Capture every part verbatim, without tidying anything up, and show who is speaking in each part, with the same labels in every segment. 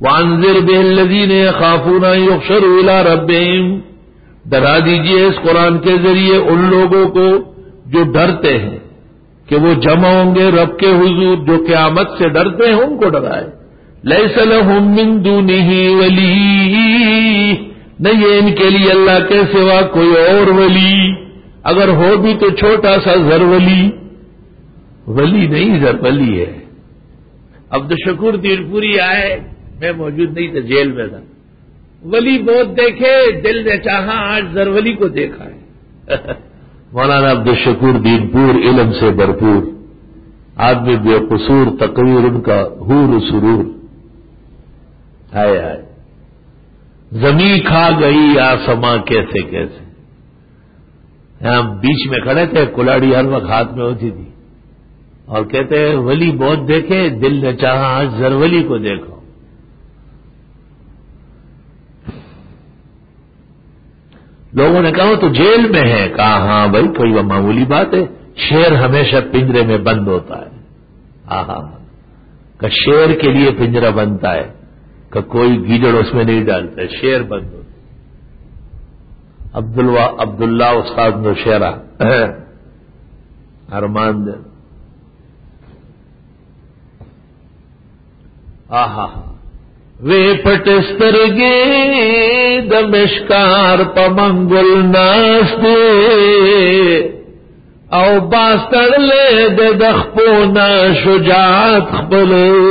Speaker 1: وانذر به الذین یخافون ان یحشروا الی ربہم، ڈرا دیجئے اس قرآن کے ذریعے ان لوگوں کو جو ڈرتے ہیں کہ وہ جمع ہوں گے رب کے حضور، جو قیامت سے ڈرتے ہیں ان کو ڈرائے. لیس لہم من دونہ ولی، نہیں ہے ان کے لیے اللہ کے سوا کوئی اور ولی، اگر ہو بھی تو چھوٹا سا زر ولی، ولی نہیں زر ولی ہے. عبدالشکور دین پوری آئے، میں موجود نہیں تھا، جیل میں تھا. ولی بہت دیکھے، دل نے چاہا آج زر ولی کو دیکھا ہے. مولانا عبدالشکور دین پور علم سے بھرپور آدمی، بے قصور تقریر ان کا حور و سرور. ہائے ہائے، زمین کھا گئی آسماں کیسے کیسے. یہاں بیچ میں کھڑے تھے، کلاڑی ہر وقت ہاتھ میں ہوتی تھی، اور کہتے ہیں ولی بہت دیکھے، دل نے چاہا آج زرولی کو دیکھو. لوگوں نے کہا تو جیل میں ہے، کہا ہاں بھائی کوئی وہ معمولی بات ہے، شیر ہمیشہ پنجرے میں بند ہوتا ہے. آہا، کہ شیر کے لیے پنجرہ بنتا ہے، کہ کوئی گیدڑ اس میں نہیں ڈالتا ہے، شیر بند ہوتا ہے. عبداللہ عبداللہ استاد نوشیرہ ارمان دے. آہا، وے پٹسترگے دمشکار پمنگل ناستے او باسترلے دے دخپونا شجاعت خبل.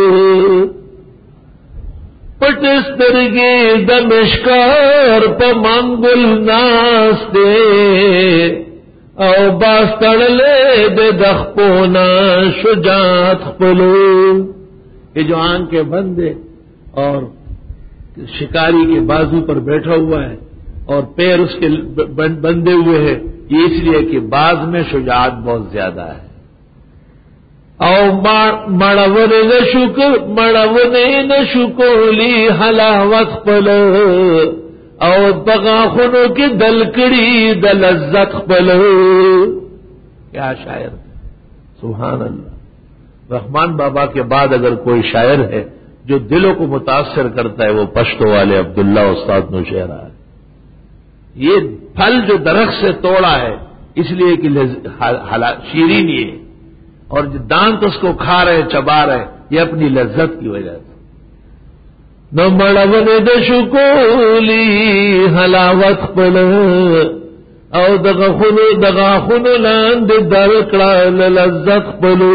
Speaker 1: پٹسترگے دمشکار پمنگل ناستے او باسترلے دے دخپونا شجاعت خبل. یہ جو آنکھ کے بندے اور شکاری کے بازو پر بیٹھا ہوا ہے اور پیر اس کے بندے ہوئے ہیں، یہ اس لیے کہ باز میں شجاعت بہت زیادہ ہے. او مڑون نشک مڑون نشکولی حلاوت پل او دغاخنوں کی دلکڑی دلزت پل. کیا شاعر، سبحان اللہ. رحمان بابا کے بعد اگر کوئی شاعر ہے جو دلوں کو متاثر کرتا ہے وہ پشتو والے عبداللہ استاد نوشیرہ ہے. یہ پھل جو درخت سے توڑا ہے اس لیے کہ شیرینی ہے، اور جو دانت اس کو کھا رہے چبا رہے یہ اپنی لذت کی وجہ سے. نو مڑون دشکولی حلاوت پل او دغاخن دغاخن لاند دلکڑا لذت پل.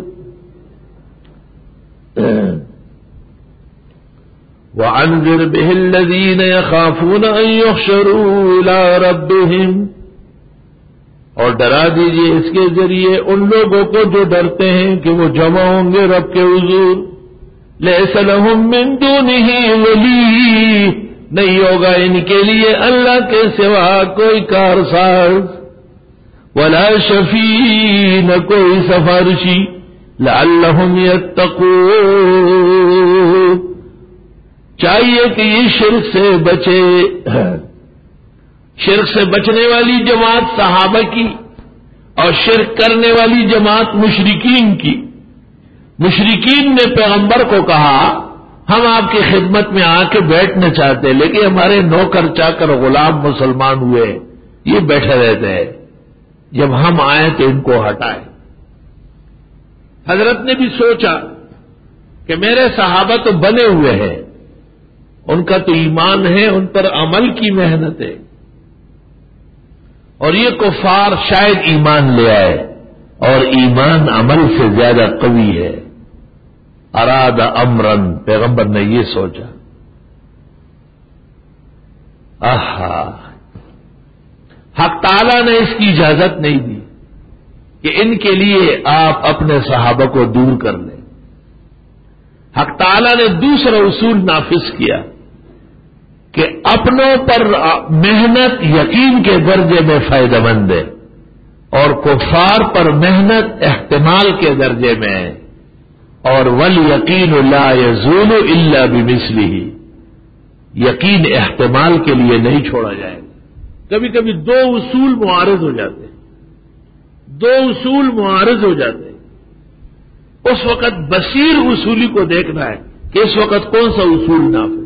Speaker 1: وَأَنذِرْ بِهِ الَّذِينَ يَخَافُونَ أَن يُحْشَرُوا إِلَىٰ رَبِّهِمْ، اور ڈرا دیجئے اس کے ذریعے ان لوگوں کو جو ڈرتے ہیں کہ وہ جمع ہوں گے رب کے حضور. لَيْسَ لَهُم مِّن دُونِهِ وَلِيٌّ، نہیں ہوگا ان کے لیے اللہ کے سوا کوئی کارساز. وَلَا شَفِيعٌ، نہ کوئی سفارشی. لَعَلَّهُمْ يَتَّقُونَ، چاہیے کہ یہ شرک سے بچے. شرک سے بچنے والی جماعت صحابہ کی اور شرک کرنے والی جماعت مشرکین کی. مشرکین نے پیغمبر کو کہا ہم آپ کی خدمت میں آ کے بیٹھنا چاہتے ہیں، لیکن ہمارے نوکر چاکر غلام مسلمان ہوئے یہ بیٹھے رہتے ہیں، جب ہم آئے تو ان کو ہٹائیں. حضرت نے بھی سوچا کہ میرے صحابہ تو بنے ہوئے ہیں، ان کا تو ایمان ہے، ان پر عمل کی محنت ہے، اور یہ کفار شاید ایمان لے آئے، اور ایمان عمل سے زیادہ قوی ہے. اراد امرن، پیغمبر نے یہ سوچا. آہا، حق تعالی نے اس کی اجازت نہیں دی کہ ان کے لیے آپ اپنے صحابہ کو دور کر لیں. حق تعالی نے دوسرا اصول نافذ کیا کہ اپنوں پر محنت یقین کے درجے میں فائدہ مند ہے، اور کفار پر محنت احتمال کے درجے میں ہے. اور والیقین لا یزول الا بمثلہ، یقین احتمال کے لیے نہیں چھوڑا جائے گا. کبھی کبھی دو اصول معارض ہو جاتے ہیں، دو اصول معارض ہو جاتے ہیں، اس وقت بصیر اصولی کو دیکھنا ہے کہ اس وقت کون سا اصول نافذ.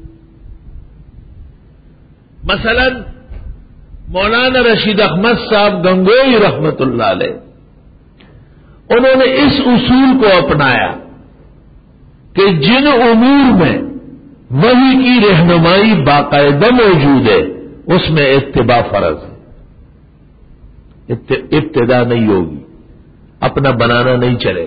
Speaker 1: مثلا مولانا رشید احمد صاحب گنگوئی رحمت اللہ علیہ، انہوں نے اس اصول کو اپنایا کہ جن امور میں وحی کی رہنمائی باقاعدہ موجود ہے اس میں اتباع فرض ہے، ابتدا نہیں ہوگی، اپنا بنانا نہیں چلے.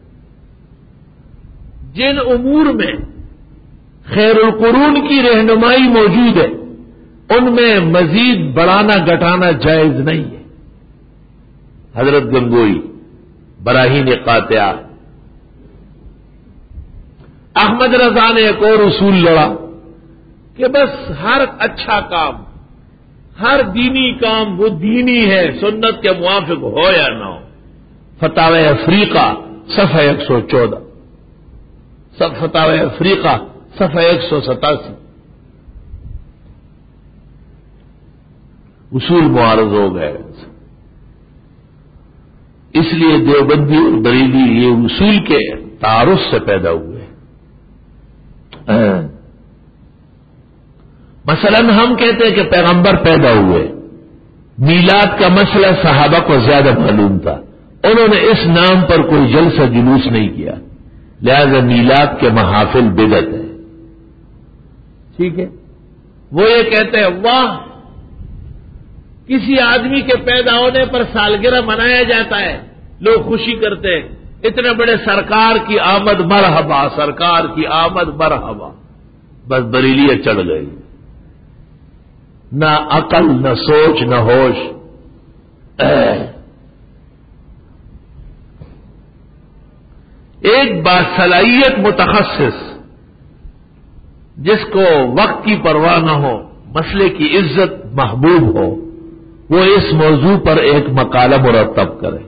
Speaker 1: جن امور میں خیر القرون کی رہنمائی موجود ہے ان میں مزید بڑھانا گھٹانا جائز نہیں ہے. حضرت گنگوئی براہین قاطعہ. احمد رضا نے ایک اور اصول لڑا کہ بس ہر اچھا کام، ہر دینی کام وہ دینی ہے، سنت کے موافق ہو یا نہ ہو. فتاوی افریقہ صفحہ ایک سو چودہ، سب فتاوی افریقہ صفحہ ایک سو ستاسی. اصول معارض ہو گئے. اس لیے دیوبندی اور بریلی یہ اصول کے تعارف سے پیدا ہوئے. مثلا ہم کہتے ہیں کہ پیغمبر پیدا ہوئے، میلاد کا مسئلہ صحابہ کو زیادہ معلوم تھا، انہوں نے اس نام پر کوئی جلسہ جلوس نہیں کیا، لہذا میلاد کے محافل بدعت ہے. ٹھیک ہے. وہ یہ کہتے ہیں واہ کسی آدمی کے پیدا ہونے پر سالگرہ منایا جاتا ہے، لوگ خوشی کرتے ہیں، اتنے بڑے سرکار کی آمد مرحبا، سرکار کی آمد مرحبا. بس بریلیت چڑھ گئی، نہ عقل نہ سوچ نہ ہوش. ایک باصلاحیت متخصص جس کو وقت کی پرواہ نہ ہو، مسئلے کی عزت محبوب ہو، وہ اس موضوع پر ایک مقالہ مرتب کرے.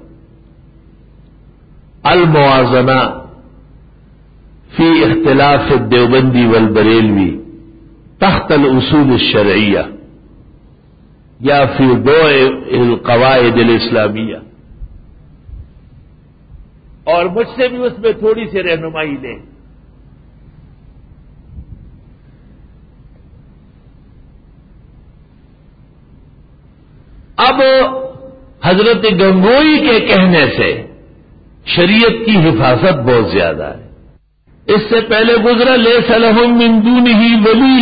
Speaker 1: الموازنہ فی اختلاف الدیوبندی والبریلوی تحت الاصول الشرعیہ یا فی ضوء القواعد الاسلامیہ، اور مجھ سے بھی اس میں تھوڑی سی رہنمائی لیں. اب حضرت گنگوئی کے کہنے سے شریعت کی حفاظت بہت زیادہ ہے. اس سے پہلے گزرا لیس لہم من دونہ ولی،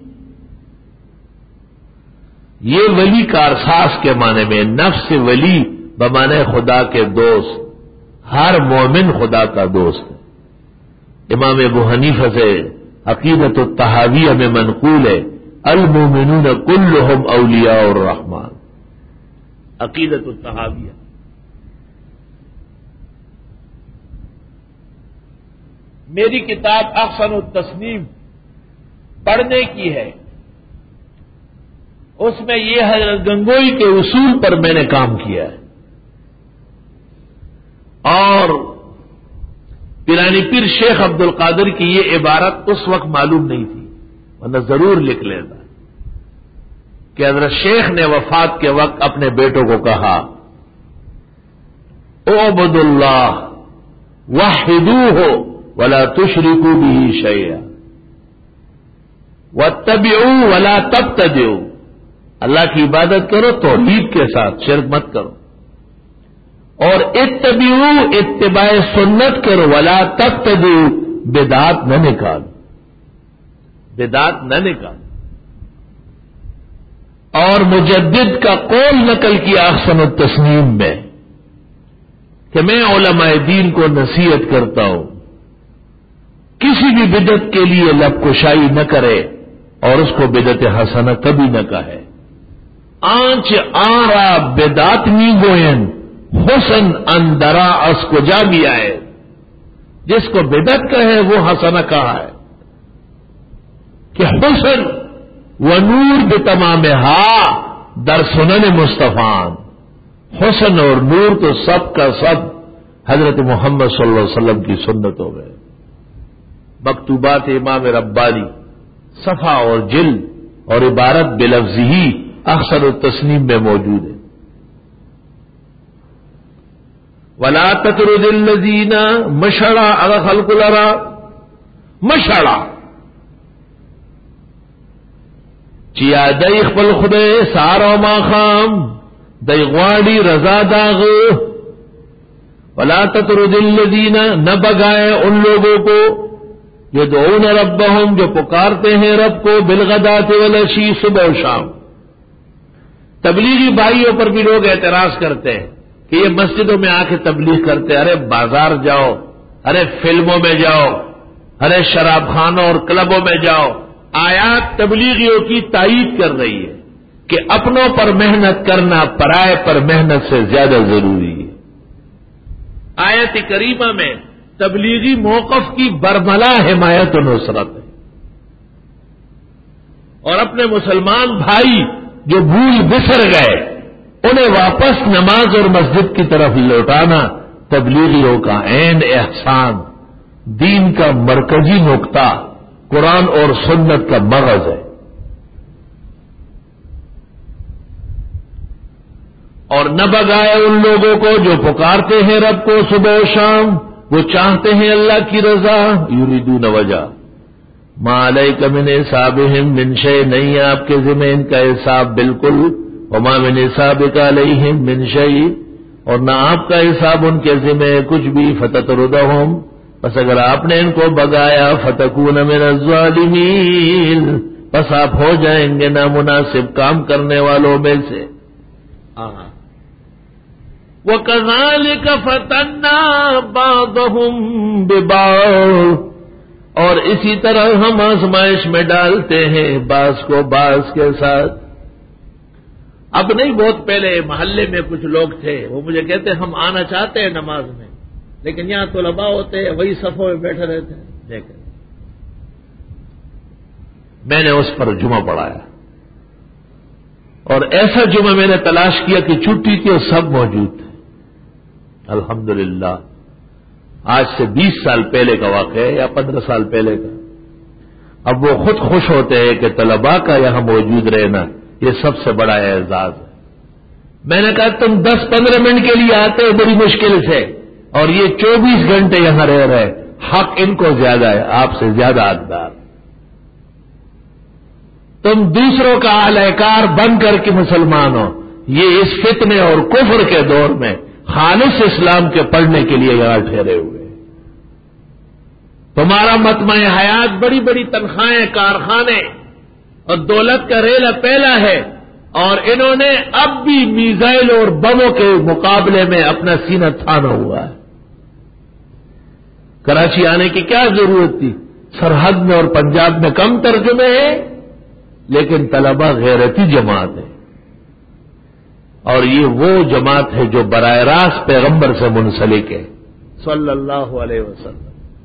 Speaker 1: یہ ولی کارساز کے معنی میں، نفس ولی بمعنی خدا کے دوست. ہر مومن خدا کا دوست ہے. امام ابو حنیفہ سے عقیدت الطحاویہ میں منقول ہے المومنون کلہم اولیاء الرحمن. عقیدت الطحاویہ. میری کتاب احسن التصنیف پڑھنے کی ہے، اس میں یہ حضرت گنگوئی کے اصول پر میں نے کام کیا ہے. اور پیرانی پیر شیخ عبد القادر کی یہ عبارت اس وقت معلوم نہیں تھی، ورنہ ضرور لکھ لیتا کہ حضرت شیخ نے وفات کے وقت اپنے بیٹوں کو کہا اعبد اللہ وحدوہ ولا تشرکوا بہ شیئا واتبعوا ولا تبتدعوا، اللہ کی عبادت کرو توحید کے ساتھ، شرک مت کرو. اور اتبعوا اتباع سنت کرو، ولا تبتدعوا بدعات نہ نکالو، بدعات نہ نکالو. اور مجدد کا قول نقل کیا احسن التصنیم میں کہ میں علماء دین کو نصیحت کرتا ہوں کسی بھی بدعت کے لیے لب کشائی نہ کرے اور اس کو بدعت حسنہ کبھی نہ کہے. آنچ آرا بدعت می گوئن حسن اندرا اس کو جا بھی آئے. جس کو بدعت کہے وہ حسنہ کہا ہے کہ حسن و نور بتمام ہا در سنن مصطفیٰ. حسن اور نور تو سب کا سب حضرت محمد صلی اللہ علیہ وسلم کی سنت ہو گئے. مکتوبات امام ربانی صفحہ اور جلد اور عبارت بلفظ ہی احسن التصنیم میں موجود ہے. ولا تطرد الذین مشرع علی خلق الارا مشړه چې یادای خپل خدای سارو ما خام دای غواړي رضا داغه ولا تطرد الذین نبغائے ان لوگوں کو یدعون ربهم جو پکارتے ہیں رب کو بالغداۃ والعشی صبح و شام. تبلیغی بھائیوں پر بھی لوگ اعتراض کرتے ہیں کہ یہ مسجدوں میں آ کے تبلیغ کرتے، ارے بازار جاؤ، ارے فلموں میں جاؤ، ارے شراب خانوں اور کلبوں میں جاؤ. آیات تبلیغیوں کی تائید کر رہی ہے کہ اپنوں پر محنت کرنا پرائے پر محنت سے زیادہ ضروری ہے. آیت کریمہ میں تبلیغی موقف کی برملا حمایت و نصرت ہے، اور اپنے مسلمان بھائی جو بھول بسر گئے انہیں واپس نماز اور مسجد کی طرف لوٹانا تبلیغیوں کا عین احسان، دین کا مرکزی نقطہ قرآن اور سنت کا مغز ہے. اور نہ بگائے ان لوگوں کو جو پکارتے ہیں رب کو صبح و شام، وہ چاہتے ہیں اللہ کی رضا. یریدون وجہ ما علیک من حسابہم من شیء، نہیں ہے آپ کے ذمہ ان کا حساب بالکل. وما من حسابک علیہم من شیء، اور نہ آپ کا حساب ان کے ذمہ کچھ بھی. فتطردہم، بس اگر آپ نے ان کو بگایا فتکون من الظالمین، بس آپ ہو جائیں گے نامناسب کام کرنے والوں میں سے. وَكَذَلِكَ فَتَنَّا بَعْضَهُمْ بِبَعْضٍ، اور اسی طرح ہم آزمائش میں ڈالتے ہیں بعض کو بعض کے ساتھ. اب نہیں، بہت پہلے محلے میں کچھ لوگ تھے، وہ مجھے کہتے ہم آنا چاہتے ہیں نماز میں، لیکن یہاں طلباء ہوتے ہیں وہی صفوں میں بیٹھے رہتے ہیں. دیکھیں، میں نے اس پر جمعہ پڑھایا، اور ایسا جمعہ میں نے تلاش کیا کہ چھٹی تھی اور سب موجود تھے. الحمدللہ آج سے بیس سال پہلے کا واقعہ ہے یا پندرہ سال پہلے کا. اب وہ خود خوش ہوتے ہیں کہ طلباء کا یہاں موجود رہنا یہ سب سے بڑا اعزاز ہے. میں نے کہا تم دس پندرہ منٹ کے لیے آتے ہو بڑی مشکل سے، اور یہ چوبیس گھنٹے یہاں رہ رہے، حق ان کو زیادہ ہے، آپ سے زیادہ حقدار. تم دوسروں کا اہلکار بن کر کے مسلمان ہو، یہ اس فتنے اور کفر کے دور میں خالص اسلام کے پڑھنے کے لیے یہاں ٹھہرے ہوئے. تمہارا مطمع حیات بڑی بڑی تنخواہیں، کارخانے اور دولت کا ریلا پیلا ہے، اور انہوں نے اب بھی میزائل اور بموں کے مقابلے میں اپنا سینہ تھانا ہوا ہے. کراچی آنے کی کیا ضرورت تھی؟ سرحد میں اور پنجاب میں کم ترجمے ہیں، لیکن طلبہ غیرتی جماعت ہے، اور یہ وہ جماعت ہے جو براہ راست پیغمبر سے منسلک ہے صلی اللہ علیہ وسلم.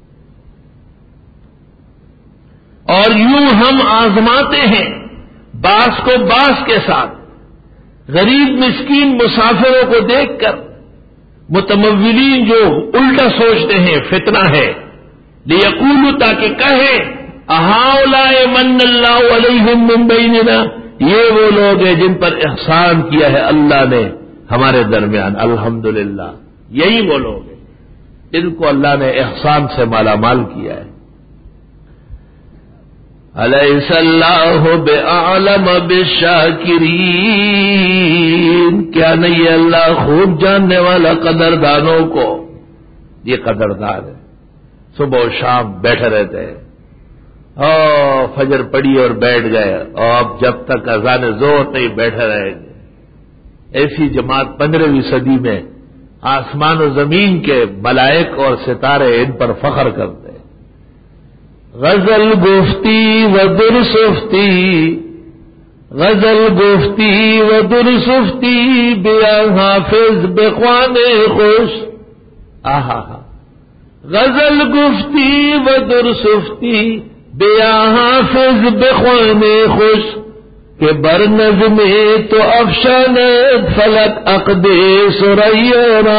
Speaker 1: اور یوں ہم آزماتے ہیں بعض کو بعض کے ساتھ. غریب مسکین مسافروں کو دیکھ کر متمولین جو الٹا سوچتے ہیں فتنہ ہے، لیقولوا، تاکہ کہیں اہؤلاء من اللہ علیہم من بیننا، یہ وہ لوگ ہیں جن پر احسان کیا ہے اللہ نے ہمارے درمیان. الحمدللہ یہی وہ لوگ ہیں جن کو اللہ نے احسان سے مالا مال کیا ہے. الیس اللہ بأعلم بالشاکرین، کیا نہیں ہے اللہ خوب جاننے والا قدردانوں کو. یہ قدردان ہے، صبح و شام بیٹھے رہتے ہیں. او فجر پڑی اور بیٹھ گئے، اور اب جب تک اذان زور نہیں بیٹھے رہیں گے. ایسی جماعت پندرہویں صدی میں آسمان و زمین کے ملائک اور ستارے ان پر فخر کرتے. غزل گفتی و درسفتی، غزل گفتی و درسفتی، بیا حافظ بخوان خوش. آہا، غزل گفتی و درسفتی، بیا حافظ بخوان خوش، کہ بر نظم تو افشاند فلک عقد سریرا.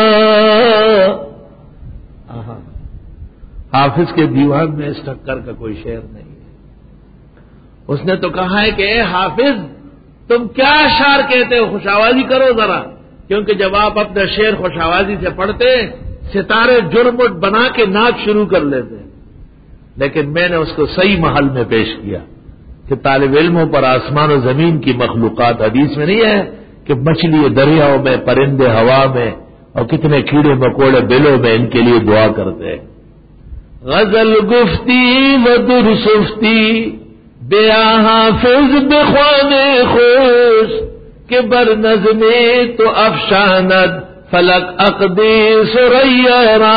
Speaker 1: حافظ کے دیوان میں اس ٹکر کا کوئی شعر نہیں ہے. اس نے تو کہا ہے کہ اے حافظ تم کیا اشعار کہتے ہو، خوش آوازی کرو ذرا، کیونکہ جب آپ اپنا شعر خوش آوازی سے پڑھتے ستارے جرمٹ بنا کے ناچ شروع کر لیتے. لیکن میں نے اس کو صحیح محل میں پیش کیا کہ طالب علموں پر آسمان و زمین کی مخلوقات، حدیث میں نہیں ہے کہ مچھلی دریاؤں میں، پرندے ہوا میں، اور کتنے کیڑے مکوڑے بلوں میں ان کے لیے دعا کرتے ہیں۔ غزل گفتی و درسفتی بیا حافظ بخوانے خوش کہ بر نظمے تو افشاند فلک عقدی سریرا۔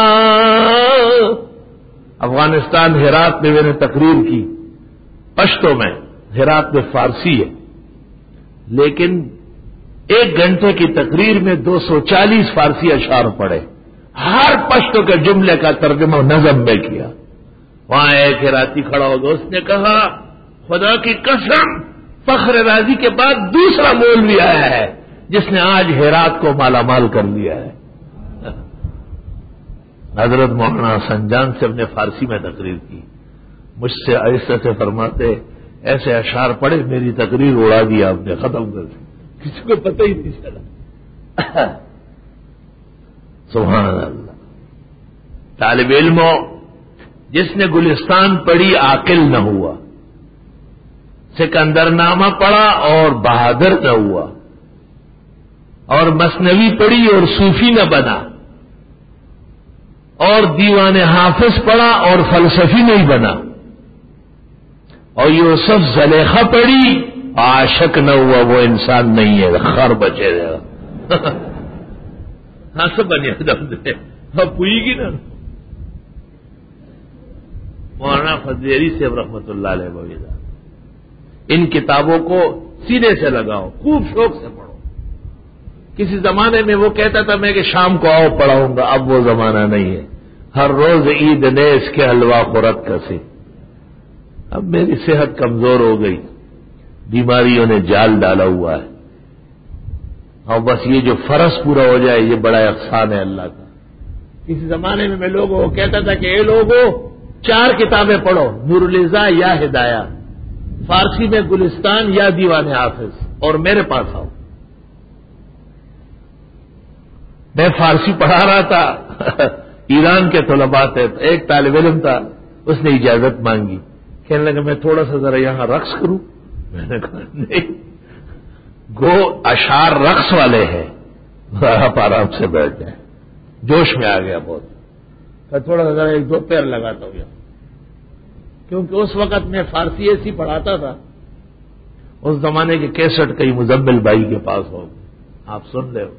Speaker 1: افغانستان ہرات میں میں نے تقریر کی پشتو میں، ہرات میں فارسی ہے، لیکن ایک گھنٹے کی تقریر میں دو سو چالیس فارسی اشعار پڑھے، ہر پشتو کے جملے کا ترجمہ نظم میں کیا۔ وہاں ایک ہراتی کھڑا ہو گیا، اس نے کہا خدا کی قسم فخر رازی کے بعد دوسرا مولوی آیا ہے جس نے آج ہرات کو مالا مال کر لیا ہے۔ حضرت مولانا حسن جان سے ہم نے فارسی میں تقریر کی، مجھ سے آہستہ سے فرماتے ایسے اشعار پڑھے میری تقریر اڑا دیا آپ نے، ختم کر دی، کسی کو پتہ ہی نہیں چلا۔ سبحان اللہ۔ طالب علموں، جس نے گلستان پڑھی عاقل نہ ہوا، سکندر نامہ پڑھا اور بہادر نہ ہوا، اور مثنوی پڑھی اور صوفی نہ بنا، اور دیوان حافظ پڑھا اور فلسفی نہیں بنا، اور یوسف زلیخا پڑھی عاشق نہ ہوا، وہ انسان نہیں ہے، خر بچے گا۔ ہاں سب بنیا دم دے اب پوئی گی نا۔ مولانا فضیری سے رحمت اللہ علیہ وغیرہ، ان کتابوں کو سینے سے لگاؤ، خوب شوق سے پڑھو۔ کسی زمانے میں وہ کہتا تھا میں کہ شام کو آؤ پڑھاؤں گا، اب وہ زمانہ نہیں ہے۔ ہر روز عید نیس کے حلوہ خورت کسے۔ اب میری صحت کمزور ہو گئی، بیماریوں نے جال ڈالا ہوا ہے، اور بس یہ جو فرض پورا ہو جائے یہ بڑا احسان ہے اللہ کا۔ کسی زمانے میں میں لوگوں کو کہتا تھا کہ اے لوگوں چار کتابیں پڑھو، نور الزا یا ہدایہ، فارسی میں گلستان یا دیوان حافظ، اور میرے پاس آؤ۔ میں فارسی پڑھا رہا تھا، ایران کے طلباء تھے، ایک طالب علم تھا، اس نے اجازت مانگی، کہنے لگا میں تھوڑا سا ذرا یہاں رقص کروں۔ میں نے کہا نہیں، گو اشعار رقص والے ہیں، آپ آرام سے بیٹھ جائیں۔ جوش میں آ گیا بہت، میں تھوڑا سا ذرا ایک دو پیر لگاتا ہوں یہاں، کیونکہ اس وقت میں فارسی ایسی پڑھاتا تھا، اس زمانے کے کیسٹ کئی مزمل بھائی کے پاس ہو، آپ سن لے۔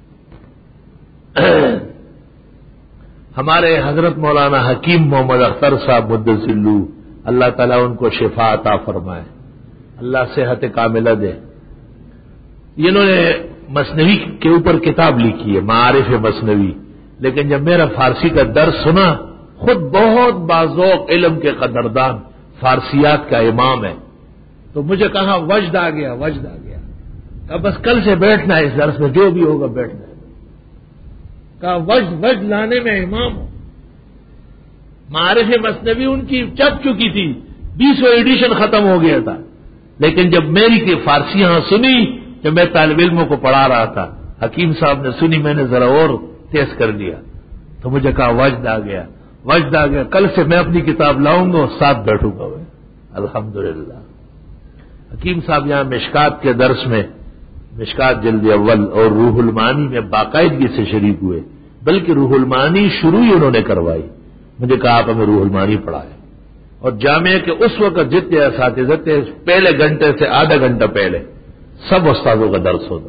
Speaker 1: ہمارے حضرت مولانا حکیم محمد اختر صاحب مدثر اللہ، اللہ تعالیٰ ان کو شفا عطا فرمائے، اللہ صحت کاملہ دے۔ انہوں نے مثنوی کے اوپر کتاب لکھی ہے، معارف مثنوی، لیکن جب میرا فارسی کا درس سنا، خود بہت باذوق علم کے قدردان فارسیات کا امام ہے، تو مجھے کہا وجد آ گیا، وجد آ گیا، کہا بس کل سے بیٹھنا ہے اس درس میں، جو بھی ہوگا بیٹھنا ہے۔ کہا وجد وجد لانے میں امام ہوں۔ معارف مثنوی ان کی چپ چکی تھی، بیسویں ایڈیشن ختم ہو گیا تھا، لیکن جب میری کی فارسیاں سنی، جب میں طالب علموں کو پڑھا رہا تھا، حکیم صاحب نے سنی، میں نے ذرا اور تیز کر دیا، تو مجھے کہا وجد آ گیا، وجد آ گیا، کل سے میں اپنی کتاب لاؤں گا اور ساتھ بیٹھوں گا میں، الحمدللہ۔ حکیم صاحب یہاں مشکات کے درس میں، مشکات جلد اول اور روح المعانی میں باقاعدگی سے شریک ہوئے، بلکہ روح المعانی شروع ہی انہوں نے کروائی، مجھے کہا آپ ہمیں روح المعانی پڑھائے، اور جامعہ کے اس وقت جتنے اساتذہ تھے، پہلے گھنٹے سے آدھا گھنٹہ پہلے سب استادوں کا درس ہوتا۔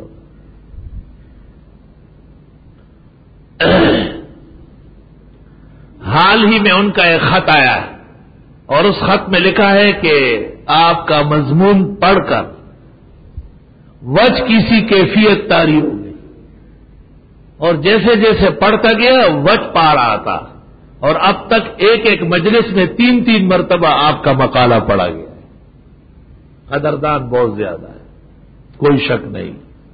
Speaker 1: حال ہی میں ان کا ایک خط آیا ہے، اور اس خط میں لکھا ہے کہ آپ کا مضمون پڑھ کر وجہ کسی کیفیت طاری ہو گئی، اور جیسے جیسے پڑھتا گیا وجہ پا رہا تھا، اور اب تک ایک ایک مجلس میں تین تین مرتبہ آپ کا مقالہ پڑھا گیا ہے۔ قدردان بہت زیادہ ہے، کوئی شک نہیں۔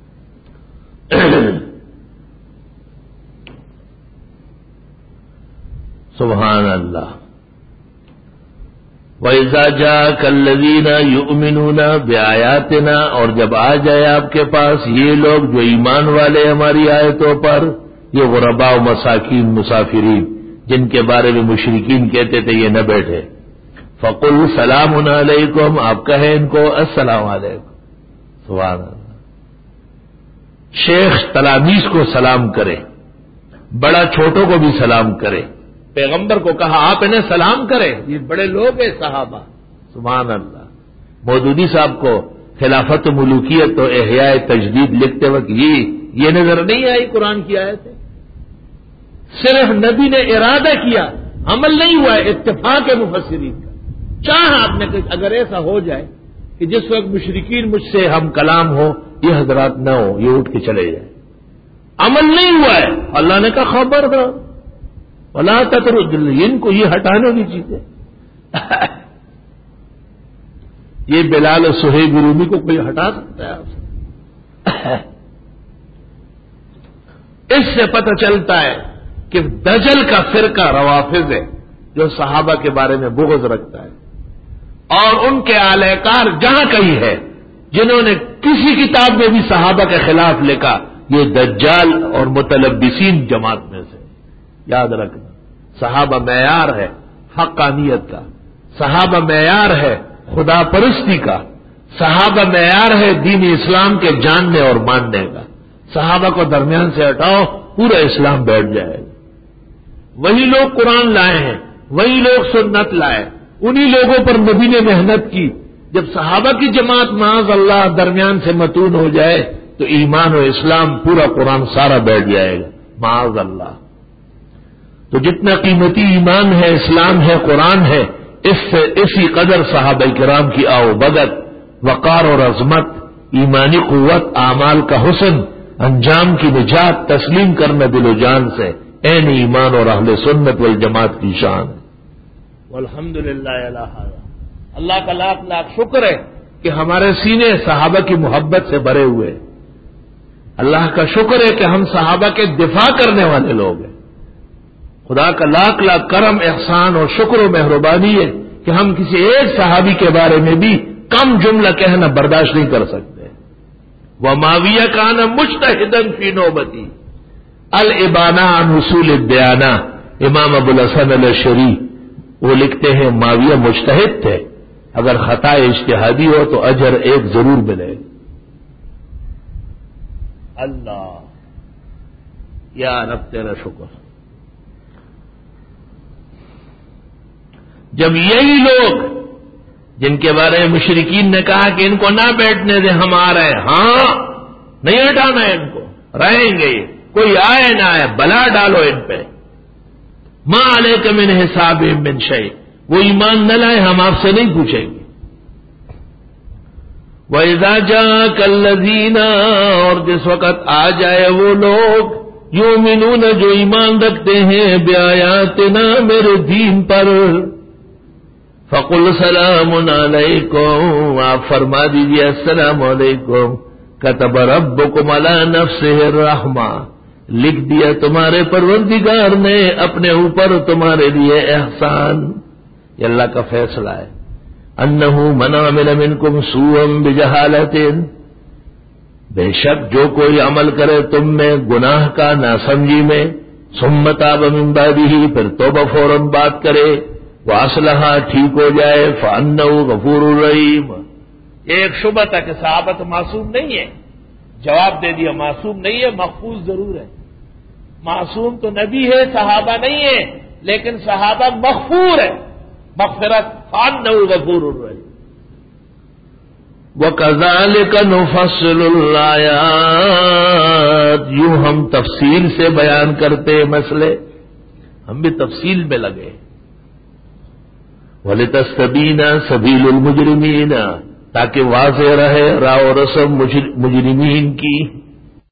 Speaker 1: سبحان اللہ۔ وَإِذَا جَاءَكَ الَّذِينَ يُؤْمِنُونَ بِآيَاتِنَا، اور جب آ جائے آپ کے پاس یہ لوگ جو ایمان والے ہماری آیتوں پر، یہ غرباء و مساکین مسافرین جن کے بارے میں مشرکین کہتے تھے یہ نہ بیٹھے، فقل سلام علیکم، آپ کہیں ان کو السلام علیکم. سبحان اللہ. شیخ تلاميذ کو سلام کرے، بڑا چھوٹوں کو بھی سلام کرے. پیغمبر کو کہا آپ انہیں سلام کریں، یہ بڑے لوگ ہیں صحابہ. سبحان اللہ. مودودی صاحب کو خلافت و ملوکیت و احیاء تجدید لکھتے وقت یہ یہ نظر نہیں آئی قرآن کی آیت ہے. صرف نبی نے ارادہ کیا، عمل نہیں ہوا ہے. اتفاق ہے مفسرین کا. چاہ آپ نے کہ اگر ایسا ہو جائے کہ جس وقت مشرکین مجھ سے ہم کلام ہو، یہ حضرات نہ ہو، یہ اٹھ کے چلے جائے. عمل نہیں ہوا ہے. اللہ نے کہا خبردار ولا تطرد، ان کو یہ ہٹانے کی چیزیں. یہ بلال و سہیب رومی کو کوئی ہٹا سکتا ہے آپ سے؟ اس سے پتہ چلتا ہے کہ دجل کا فرقہ روافض ہے جو صحابہ کے بارے میں بغض رکھتا ہے، اور ان کے اعلی کار جہاں کہیں ہے جنہوں نے کسی کتاب میں بھی صحابہ کے خلاف لکھا، یہ دجال اور متلبسین جماعت میں سے. یاد رکھنا، صحابہ معیار ہے حقانیت کا، صحابہ معیار ہے خدا پرستی کا، صحابہ معیار ہے دین اسلام کے جاننے اور ماننے کا. صحابہ کو درمیان سے ہٹاؤ، پورا اسلام بیٹھ جائے گا. وہی لوگ قرآن لائے ہیں، وہی لوگ سنت لائے، انہی لوگوں پر نبی نے محنت کی. جب صحابہ کی جماعت معاذ اللہ درمیان سے متون ہو جائے تو ایمان و اسلام پورا قرآن سارا بیٹھ جائے گا معاذ اللہ. تو جتنا قیمتی ایمان ہے، اسلام ہے، قرآن ہے، اس سے اسی قدر صحابہ کرام کی آؤ بگت، وقار اور عظمت، ایمانی قوت، اعمال کا حسن، انجام کی نجات، تسلیم کرنا دل و جان سے، عین ایمان اور اہل سنت والجماعت کی شان. والحمدللہ علی ھذا. اللہ کا لاکھ لاکھ شکر ہے کہ ہمارے سینے صحابہ کی محبت سے بھرے ہوئے. اللہ کا شکر ہے کہ ہم صحابہ کے دفاع کرنے والے لوگ ہیں. خدا کا لاکھ لاکھ کرم، احسان اور شکر و مہربانی ہے کہ ہم کسی ایک صحابی کے بارے میں بھی کم جملہ کہنا برداشت نہیں کر سکتے. وَمَعَوِيَّ كَانَ مُجْتَهِدًا فِي نَوْبَتِهِ الْإِبَانَةُ عَنْ أُصُولِ الدِّيَانَةِ. امام ابو الحسن الاشعری وہ لکھتے ہیں معاویہ مجتہد تھے، اگر خطا اجتہادی ہو تو اجر ایک ضرور ملے. اللہ یا رب تیرا شکر. جب یہی لوگ جن کے بارے میں مشرکین نے کہا کہ ان کو نہ بیٹھنے دیں، ہم آ رہے ہیں، ہاں نہیں ہٹانا ہے ان کو، رہیں گے، کوئی آئے نہ آئے بلا ڈالو ان پہ. ما علیک من حساب من شیء، وہ ایمان نہ لائے ہم آپ سے نہیں پوچھیں گے. وَإِذَا جَاءَكَ الَّذِينَ، اور جس وقت آ جائے وہ لوگ یؤمنون جو ایمان رکھتے ہیں بآیاتنا میرے دین پر، فَقُلْ سَلَامٌ عَلَيْكُمْ، آپ فرما دیجئے السلام علیکم. كَتَبَ رَبُّكُمْ عَلَى نَفْسِهِ الرَّحْمَةَ، لکھ دیا تمہارے پروردگار نے اپنے اوپر تمہارے لیے احسان. یہ اللہ کا فیصلہ ہے. انہ من عمل منکم سوءا بجہالۃ، بے شک جو کوئی عمل کرے تم میں گناہ کا ناسمجھی میں، ثم تاب من بعدہ، پھر توبہ فوراً بات کرے، واصلح ٹھیک ہو جائے، فانہ غفور الرحیم. ایک شبہ تھا کہ صحابہ تو معصوم نہیں ہے، جواب دے دیا معصوم نہیں ہے، محفوظ ضرور ہے. معصوم تو نبی ہے، صحابہ نہیں ہے، لیکن صحابہ مغفور ہے، مغفرت، فانہ غفور الرحیم. وَكَذَلِكَ نُفَصِّلُ الْآيَاتِ، یوں ہم تفصیل سے بیان کرتے مسئلے، ہم بھی تفصیل میں لگے. وَلِتَسْتَبِينَ سَبِيلُ الْمُجْرِمِينَ، تاکہ واضح رہے راہ و رسم مجرمین کی.